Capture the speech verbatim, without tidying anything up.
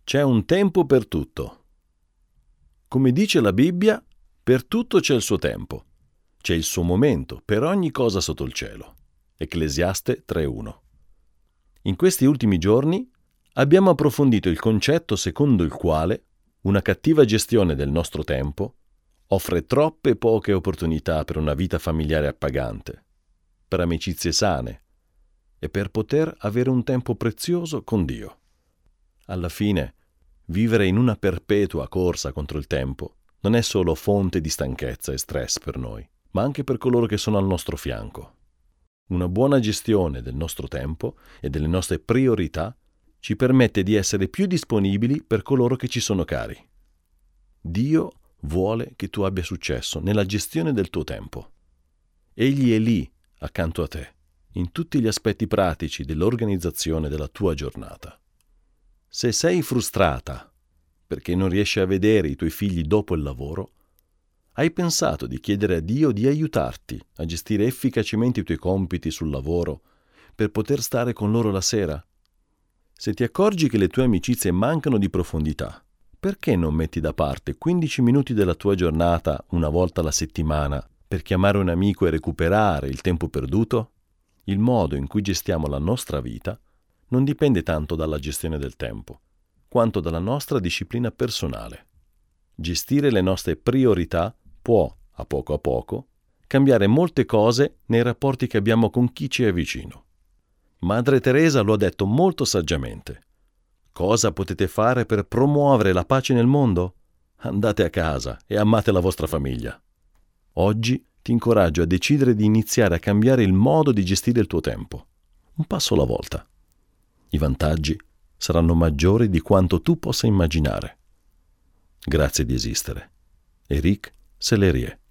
C'è un tempo per tutto. Come dice la Bibbia, per tutto c'è il suo tempo. C'è il suo momento per ogni cosa sotto il cielo. Ecclesiaste tre uno. In questi ultimi giorni abbiamo approfondito il concetto secondo il quale una cattiva gestione del nostro tempo offre troppe poche opportunità per una vita familiare appagante, per amicizie sane e per poter avere un tempo prezioso con Dio. Alla fine, vivere in una perpetua corsa contro il tempo non è solo fonte di stanchezza e stress per noi, ma anche per coloro che sono al nostro fianco. Una buona gestione del nostro tempo e delle nostre priorità ci permette di essere più disponibili per coloro che ci sono cari. Dio vuole che tu abbia successo nella gestione del tuo tempo. Egli è lì, accanto a te, in tutti gli aspetti pratici dell'organizzazione della tua giornata. Se sei frustrata perché non riesci a vedere i tuoi figli dopo il lavoro, hai pensato di chiedere a Dio di aiutarti a gestire efficacemente i tuoi compiti sul lavoro per poter stare con loro la sera? Se ti accorgi che le tue amicizie mancano di profondità, perché non metti da parte quindici minuti della tua giornata una volta alla settimana per chiamare un amico e recuperare il tempo perduto? Il modo in cui gestiamo la nostra vita non dipende tanto dalla gestione del tempo, quanto dalla nostra disciplina personale. Gestire le nostre priorità può, a poco a poco, cambiare molte cose nei rapporti che abbiamo con chi ci è vicino. Madre Teresa lo ha detto molto saggiamente. Cosa potete fare per promuovere la pace nel mondo? Andate a casa e amate la vostra famiglia. Oggi ti incoraggio a decidere di iniziare a cambiare il modo di gestire il tuo tempo, un passo alla volta. I vantaggi saranno maggiori di quanto tu possa immaginare. Grazie di esistere. Éric Sellerier.